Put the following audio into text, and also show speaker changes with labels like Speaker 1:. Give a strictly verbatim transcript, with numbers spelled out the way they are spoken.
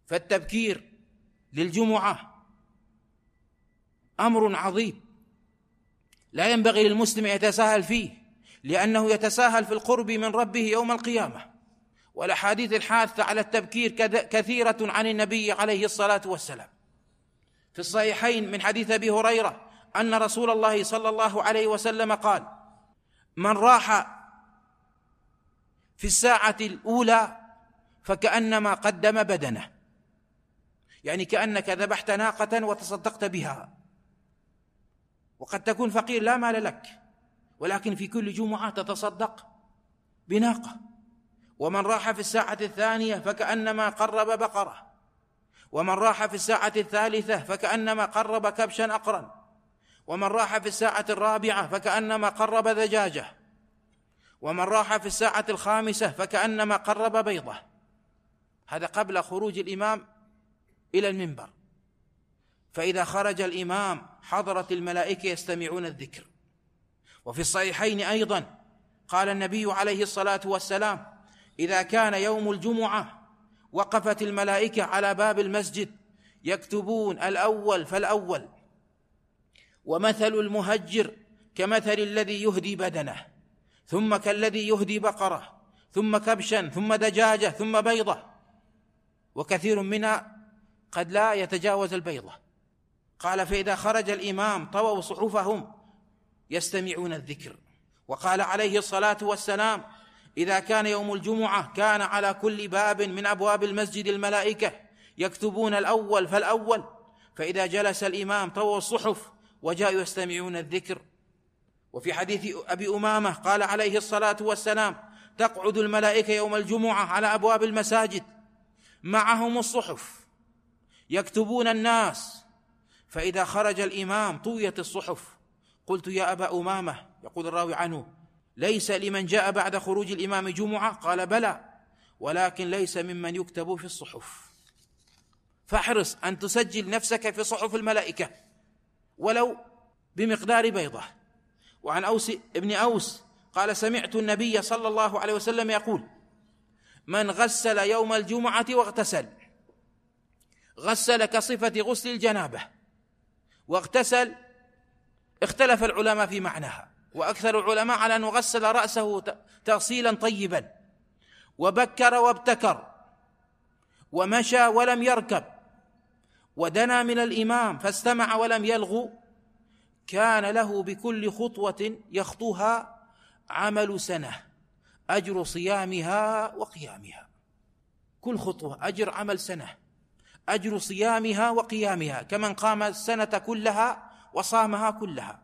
Speaker 1: فالتبكير للجمعة أمر عظيم لا ينبغي للمسلم يتساهل فيه، لأنه يتساهل في القرب من ربه يوم القيامة. والأحاديث الحاثة على التبكير كثيرة عن النبي عليه الصلاة والسلام. في الصحيحين من حديث أبي هريرة أن رسول الله صلى الله عليه وسلم قال: من راح في الساعة الأولى فكأنما قدم بدنه، يعني كأنك ذبحت ناقة وتصدقت بها، وقد تكون فقير لا مال لك، ولكن في كل جمعة تتصدق بناقة. ومن راح في الساعة الثانية فكأنما قرب بقرة، ومن راح في الساعة الثالثة فكأنما قرب كبشا أقرا، ومن راح في الساعة الرابعة فكأنما قرب دجاجة، ومن راح في الساعة الخامسة فكأنما قرب بيضة. هذا قبل خروج الإمام إلى المنبر. فإذا خرج الإمام حضرت الملائكة يستمعون الذكر. وفي الصحيحين أيضا قال النبي عليه الصلاة والسلام: إذا كان يوم الجمعة وقفت الملائكة على باب المسجد يكتبون الأول فالأول، ومثل المهجر كمثل الذي يهدي بدنه، ثم كالذي يهدي بقرة، ثم كبشا، ثم دجاجة، ثم بيضة، وكثير منها قد لا يتجاوز البيضة. قال: فإذا خرج الإمام طووا صحفهم يستمعون الذكر. وقال عليه الصلاة والسلام: إذا كان يوم الجمعة كان على كل باب من أبواب المسجد الملائكة يكتبون الأول فالأول، فإذا جلس الإمام طووا الصحف وجاءوا يستمعون الذكر. وفي حديث أبي أمامة قال عليه الصلاة والسلام: تقعد الملائكة يوم الجمعة على أبواب المساجد معهم الصحف يكتبون الناس، فإذا خرج الإمام طويت الصحف. قلت: يا أبا أمامة، يقول الراوي عنه: ليس لمن جاء بعد خروج الإمام جمعة؟ قال: بلى، ولكن ليس ممن يكتب في الصحف. فاحرص أن تسجل نفسك في صحف الملائكة ولو بمقدار بيضة. وعن أوس ابن أوس قال: سمعت النبي صلى الله عليه وسلم يقول: من غسل يوم الجمعة واغتسل، غسل كصفة غسل الجنابة، واغتسل اختلف العلماء في معناها، وأكثر العلماء على أن غسل رأسه تغسيلا طيبا، وبكر وابتكر، ومشى ولم يركب، ودنا من الإمام فاستمع ولم يلغو، كان له بكل خطوة يخطوها عمل سنة، أجر صيامها وقيامها. كل خطوة أجر عمل سنة، أجر صيامها وقيامها، كمن قام السنة كلها وصامها كلها.